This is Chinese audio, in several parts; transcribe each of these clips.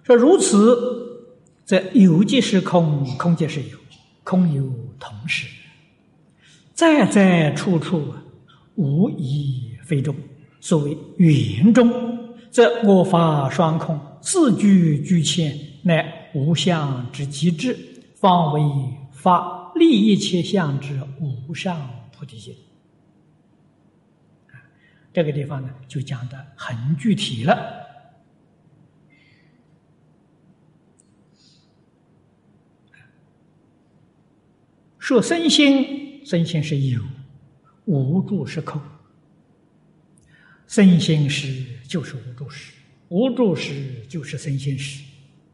说如此，则有即是空，空即是有，空有同时，在在处处无一非中。所谓圆中，则我法双空，四句俱欠，乃无相之极致，方为发利一切相之无上菩提心。这个地方呢，就讲得很具体了。说身心，身心是有，无住是空。身心识就是无住识，无住识就是身心识。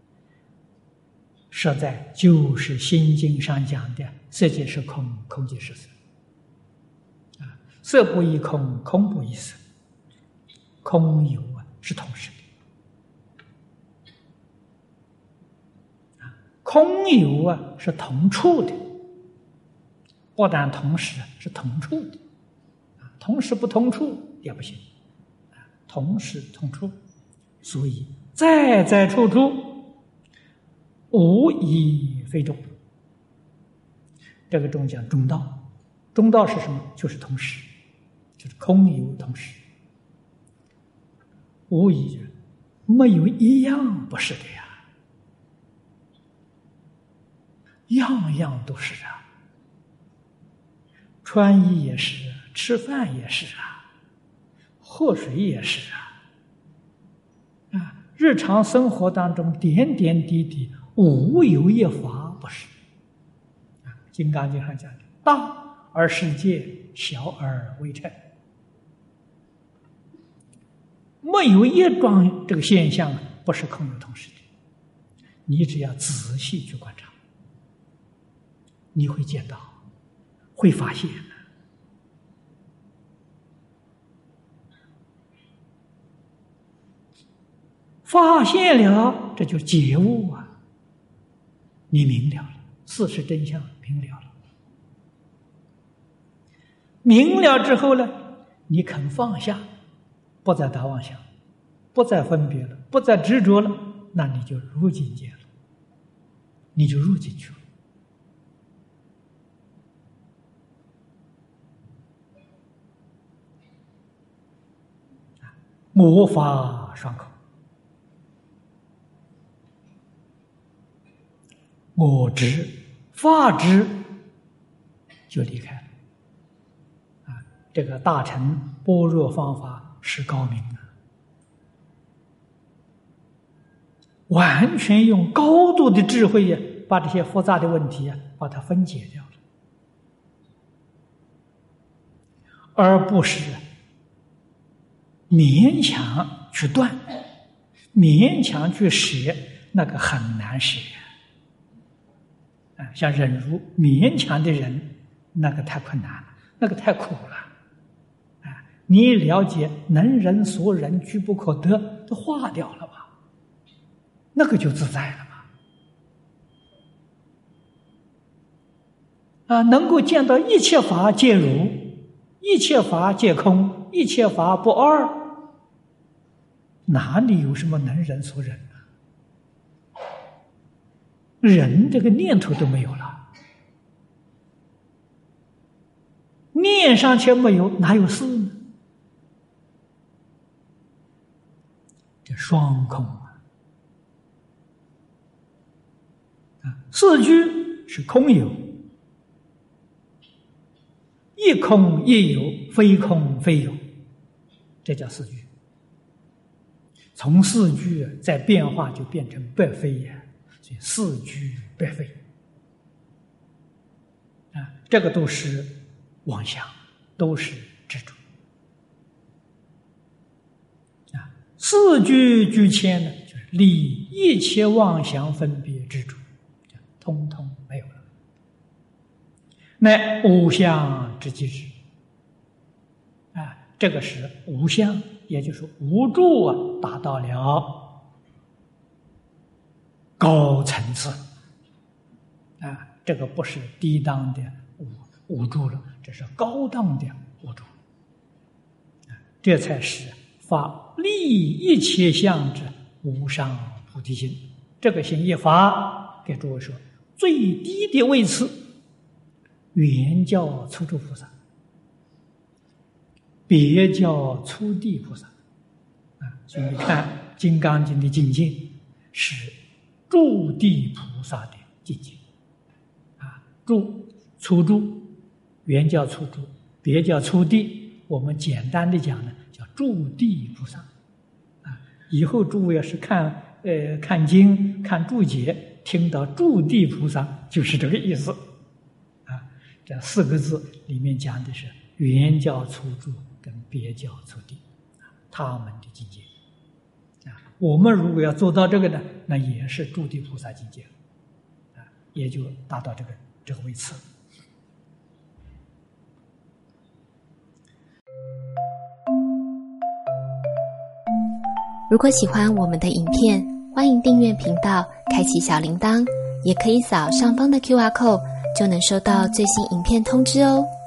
实在就是心经上讲的色即是空，空即是色。色不异空，空不异色，空有是同时的，空有是同处的，不但同时是同处的，同时不同处也不行，同时同处，所以在在处处无一非中。这个中讲中道，中道是什么？就是同时，就是空有同时，无一，没有一样不是的呀，样样都是啊。穿衣也是，吃饭也是啊，喝水也是啊，日常生活当中点点滴滴无有一法不是。金刚经上讲的，大而世界，小而微尘，没有一桩这个现象不是空有同时的。你只要仔细去观察，你会见到，会发现。发现了，这就觉悟啊！你明了了，事实真相明了了。明了之后呢，你肯放下，不再打妄想，不再分别了，不再执着了，那你就入境界了，你就入进去了。我法双空，我执法执就离开了。这个大乘般若方法是高明的，完全用高度的智慧把这些复杂的问题把它分解掉了，而不是勉强去断，勉强去舍，那个很难舍。像忍辱勉强的人，那个太困难了，那个太苦了。你了解能忍所忍，居不可得，都化掉了吧，那个就自在了嘛。能够见到一切法皆如，一切法皆空，一切法不二，哪里有什么能忍所忍呢？忍这个念头都没有了，念上去没有，哪有事呢？这双空四句是空有，一空一有，非空非有，这叫四句。从四句再变化，就变成百非呀，所以四句百非这个都是妄想，都是执着四句俱欠呢，就是离一切妄想分别执着，通通没有了，乃无相之极致这个是无相，也就是无住达到了高层次这个不是低档的无住了，这是高档的无住这才是发利一切相之无上菩菩提心。这个心一发，给诸位说，最低的位次，原教初住菩萨，别教初地菩萨。所以你看《金刚经》的境界是住地菩萨的境界。初住，原教初住，别教初地。我们简单的讲呢，叫住地菩萨。以后诸位要是看经、看注解，听到住地菩萨，就是这个意思。这4个字里面讲的是原教初住跟别教初地，他们的境界。我们如果要做到这个呢，那也是住地菩萨境界，也就达到这个位次。 如果喜欢我们的影片，欢迎订阅频道，开启小铃铛，也可以扫上方的 QR code，就能收到最新影片通知哦。